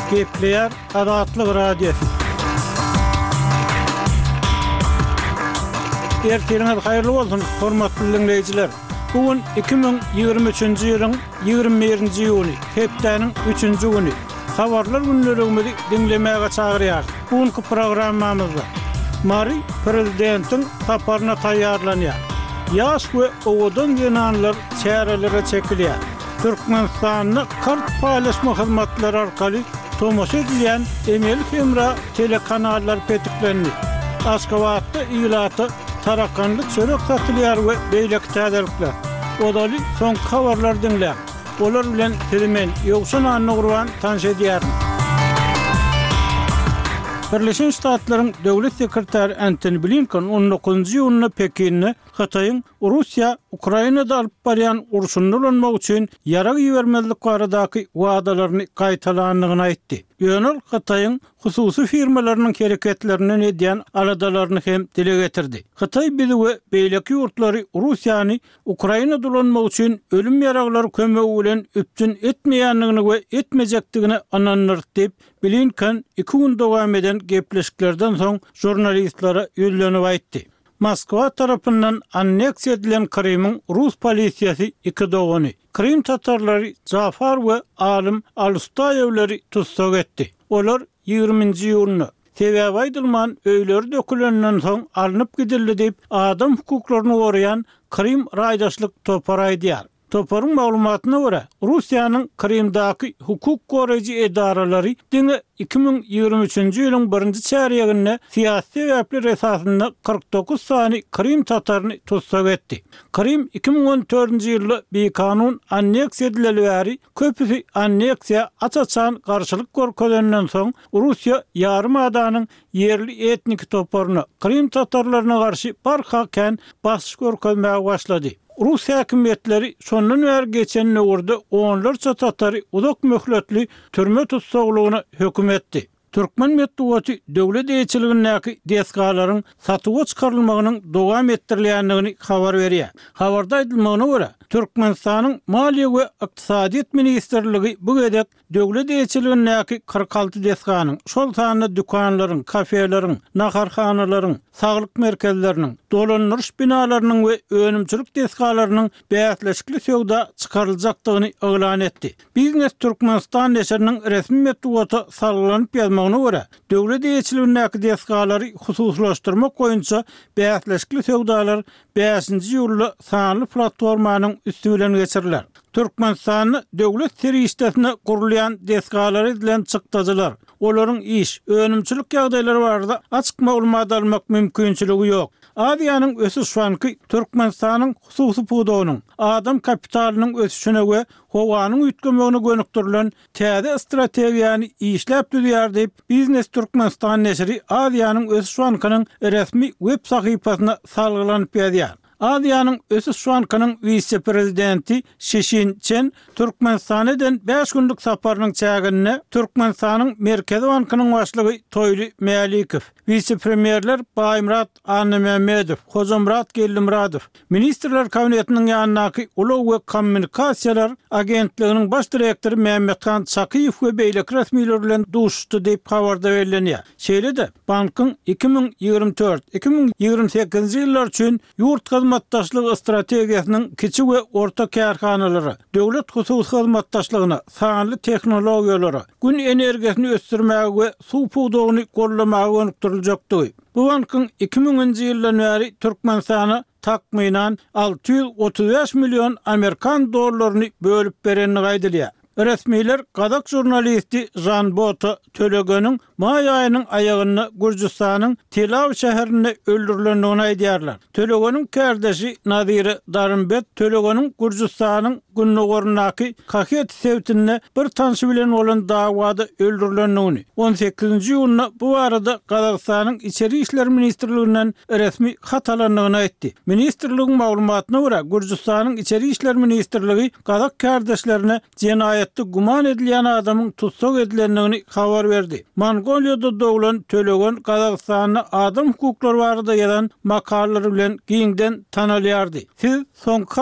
Gepleyer Adatlyk Radiosu. Erteniňiz haýyrly bolsun, hormatly dinleýijiler. Bugün 2023-nji ýylyň 21-nji ýuny, hepdeniň 3-nji güni. Habarlar günlerimizi dinlemäge çagyrýar. Bugünkü programmamyzda Mari prezidentiň saparyna taýýarlanýar. Ýaş we owadan ýananlar çärelere çekilýär. Türkmenistanyň kart paýlaşma hyzmatlary arkaly tomoşa edilýän Emel Femra telekanallar petiklendi. Aşgabatda ýylaty tarakanlyk çörek satylýar we beýleki täzelikler. Odaly soň habarlar dinlä. Olar bilen Filmen ýoksun anny gurban tanış edýär. Birleşen Ştatlaryň döwlet sekretary Antony Blinken 19-njy ýylyny Pekinne Hataýyň Russiýa Ukrainada alyp barýan urşundan ulanmak üçin ýarag ýebermezlik baradaky wagdalaryny gaýtalandygyny aýtdy. Ýönel Hataýyň hususy firmalarynyň hereketlerini edýän aladalaryny hem dile getirdi. Hataý bizi we beýleki ýurtlary Russiýany Ukrainada ulanmak üçin ölüm ýaraglary kömegi bilen üpjün etmeýändigini we etmejekdigini anandyr diýip Blinken 2 gün dowam eden gepleşiklerden soň jurnalistlara ýölenip aýtdy. Moskva tarapyndan anneksiýa edilen Krymyň Rus polisiýasy 2 dogany. Krym tatarlary Zafar we Alim Alustayevleri tutsak etdi. Olar 20-nji ýylyny sebäbi aýdylman öýleri dökülenden soň alınıp gidildi diýip adam hukuklaryny goraýan Krym raýdaşlyk topar aýdýar. Toparın maglumatyna görä, Russiýanyň Krymdaky hukuk goraýjy edaralary diňe 2023-nji ýylyň 1-nji çäreginde siýasy sebäpler esasynda 49 sany Krym tataryny tutsak etdi. Krym 2014-nji ýylda bir kanun anneksiýa edileli bäri köpüsi anneksiýa açaçan garşylyk görkezenden soň Russiýa ýarymadaanyň yerli etnik toparyny Krym tatarlaryna garşy barhaken basyş görkezmäge başlady. Rus häkimetleri şondan bäri geçen nöwrde onlarça tatary uzak möhletli türme tutsaglygyna höküm etdi. Türkmen medeniýeti döwlet eýçiligindäki deskalaryň satyga çykarylmagynyň dowam etdirilýändigini habar berýär. Habarda aýdylmagyna görä, Türkmenistanyň Maliýe we Ykdysadyýet ministrligi bu gedek döwlet eýçiligindäki 46 deskanyň, şol sany dükanlaryň, kafeleriň, naharhanalaryň, saglyk merkezleriniň, dolanýyş binalarynyň we önümçilik deskalarynyň bäýatleşikli söwda çykaryljakdygyny elan etdi. Biznes Türkmenistan neşriniň resmi medeniýeti salgylanyp ýazmagyna görä, döwlet eýçiligindäki deskalary hususlaşdyrmak boýunça bäýatleşikli söwdalar 5-nji ýylda sanly platformanyň üstünden geçiriler. Türkmenistanyň döwlet serýisine gurulýan deskalary bilen çykdyjylar. Olaryň iş, önümçilik ýagdaýlary barada açyk maglumat almak mümkinçiligi ýok. Adiýanyň ösüş şanky Türkmenistanyň hususy pudowynyň, adam kapitalynyň ösüşine we howanyň üýtgemegine gönükdirilen täze strategiýany işläp düzýär diýip Biznes Türkmenistan neşri Adiýanyň ösüş şankynyň resmi web sahypasyna salgylanyp ýazýar. Adiýanyň ösüş şankynyň vice-prezidenti Şeşinçen Türkmenistanyň 5 günlük saparynyň çägine Türkmenistanyň Merkezi Bankynyň başlygy Toýly Mälikow, vice-premierler Baýmurat Anymamedov, Hozamrat Gellimradow, ministrler kabinetiniň ýanynaky Ulag we Kommunikasiýalar agentliginiň baş direktory Mehmethan Çakyýew we beýleki resmiler bilen duşdy diýip habarda berilýär. Şeýle-de bankyň 2024-2028 ýyllar üçin ýurt hyzmatdaşlyk strategiýasynyň kiçik we orta kärhanalary, döwlet hususy hyzmatdaşlygyna, sanly tehnologiýalary, gün energiýasini ösdürmäge we suw pudowyny gollamaga gönükdiriljakdy. Bu bankyň 2000-nji ýyldan bäri Türkmenistana takminan 635 milyon Amerikan dollaryny bölüp berenini gaýdylýar. Resmiler Kazak jurnalisti Jan Bota Tölegönüň may aýynyň aýagyny Gürjistanyň Telav şäherinde öldürilendigini aýdýarlar. Tölegönüň kardeşi Nazire Darimbet Tölegönüň Gürjistanyň Günnogornaky Kahet sewtinde bir tanşy bilen bolan dawada öldürilendigini 18-nji ýylyna bu arada Kazakstanyň içeri işler ministrliginden resmi hat alandygyny aýtdy. Ministrligiň maglumatyna görä Gürjistanyň içeri işler ministrligi Kazak kardeşlerine jenaýat guman edilýän adamyň tutsak edilendigini habar berdi. Mongoliýada dowlan Tölegön Kazakstanyň adam hukuklary barada ýazan makalary bilen giňden tanalýardy. Siz soňky